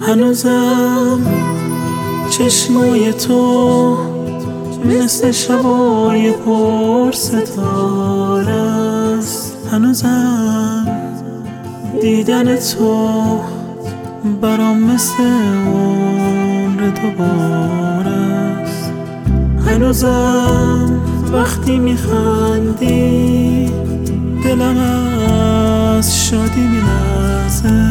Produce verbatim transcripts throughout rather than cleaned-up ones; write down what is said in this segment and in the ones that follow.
هنوزم چشمای تو مثل شبای پر ستاره است. هنوزم دیدن تو برام مثل عمر دوباره است. هنوزم وقتی میخندی دلم از شادی میلرزه.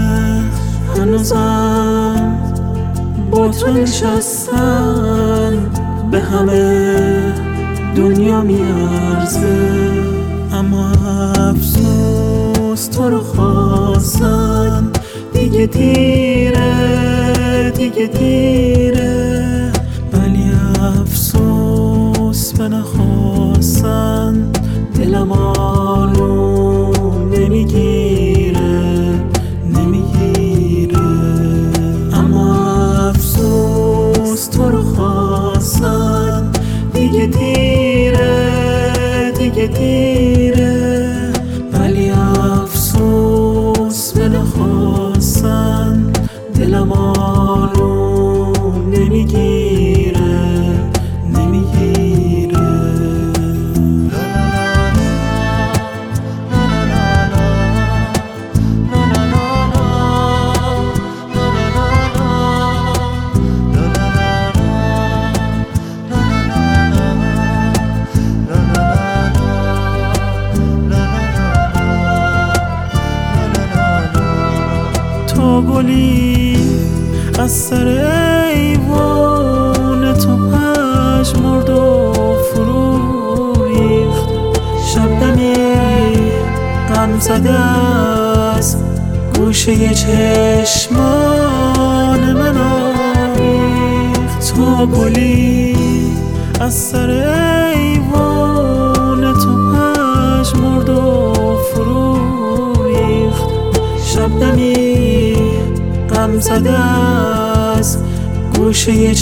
هنوزم با تو نشستن به همه دنیا میارزه. اما افسوس تو رو خواستن دیگه دیره، دیگه دیره. ولی افسوس به نخواستن دلم آروم نمیگیره، نمیگیره. اما افسوس تو رو خواستن دیگه دیره، دیگه دیره. ولی افسوس به نخواستن دلم آروم نمیگیره، نمیگیره. تو گلی از سر ایوان تو پژمرد و فرو ریخت. شبنمی غم زده از گوشه چشمان من آویخت. تو گلی از سر ایوان تو پژمرد و فرو ریخت. شبنمی غم زده از گوشه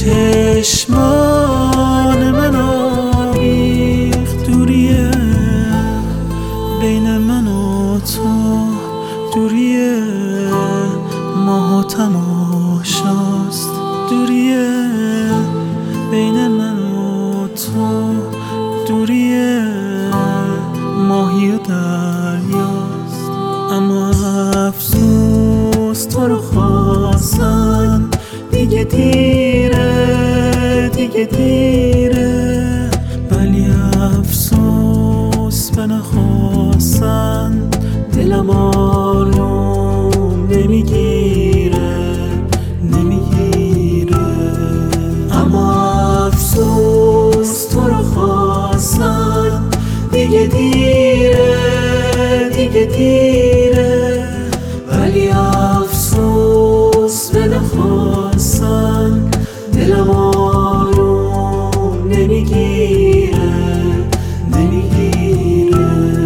چشمان من آویخت. دوریه بین من و تو، دوریه ماه و تماشاست. دوریه بین من و تو، دوریه ماهی و دریاست. اما افسوس تو رو خواستن دیگه دیره، دیگه دیره. ولی افسوس به نخواستن دلم آروم نمیگیره، نمیگیره. اما افسوس تو رو خواستن دیگه دیره، دیگه دیره. ولی افسوس به نخواستن دلم آروم نمیگیره، نمیگیره.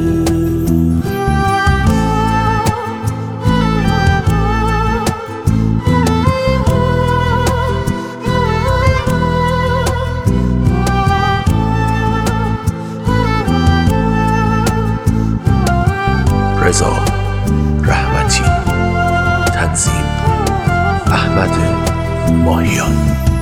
رضا رحمتی، تنظیم احمد ماهیان.